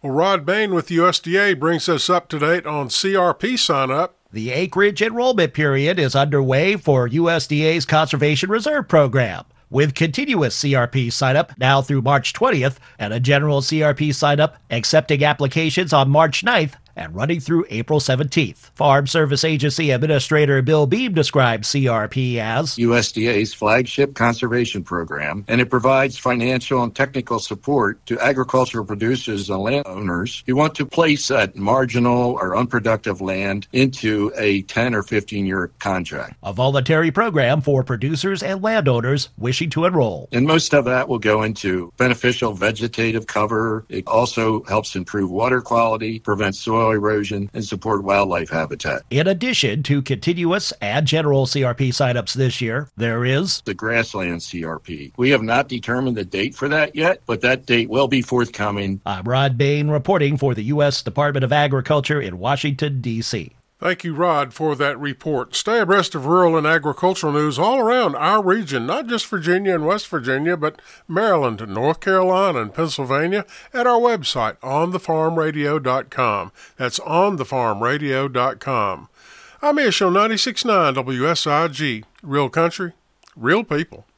Well, Rod Bain with USDA brings us up to date on CRP sign-up. The acreage enrollment period is underway for USDA's Conservation Reserve Program, with continuous CRP sign-up now through March 20th and a general CRP sign-up accepting applications on March 9th and running through April 17th. Farm Service Agency Administrator Bill Beam describes CRP as USDA's flagship conservation program, and it provides financial and technical support to agricultural producers and landowners who want to place that marginal or unproductive land into a 10 or 15-year contract. A voluntary program for producers and landowners wishing to enroll. And most of that will go into beneficial vegetative cover. It also helps improve water quality, prevent soil erosion, and support wildlife habitat. In addition to continuous and general CRP signups this year, there is the grassland CRP. We have not determined the date for that yet, but that date will be forthcoming. I'm Rod Bain reporting for the U.S. Department of Agriculture in Washington, D.C. Thank you, Rod, for that report. Stay abreast of rural and agricultural news all around our region, not just Virginia and West Virginia, but Maryland and North Carolina and Pennsylvania at our website, onthefarmradio.com. That's onthefarmradio.com. I'm Show 96.9 WSIG. Real country, real people.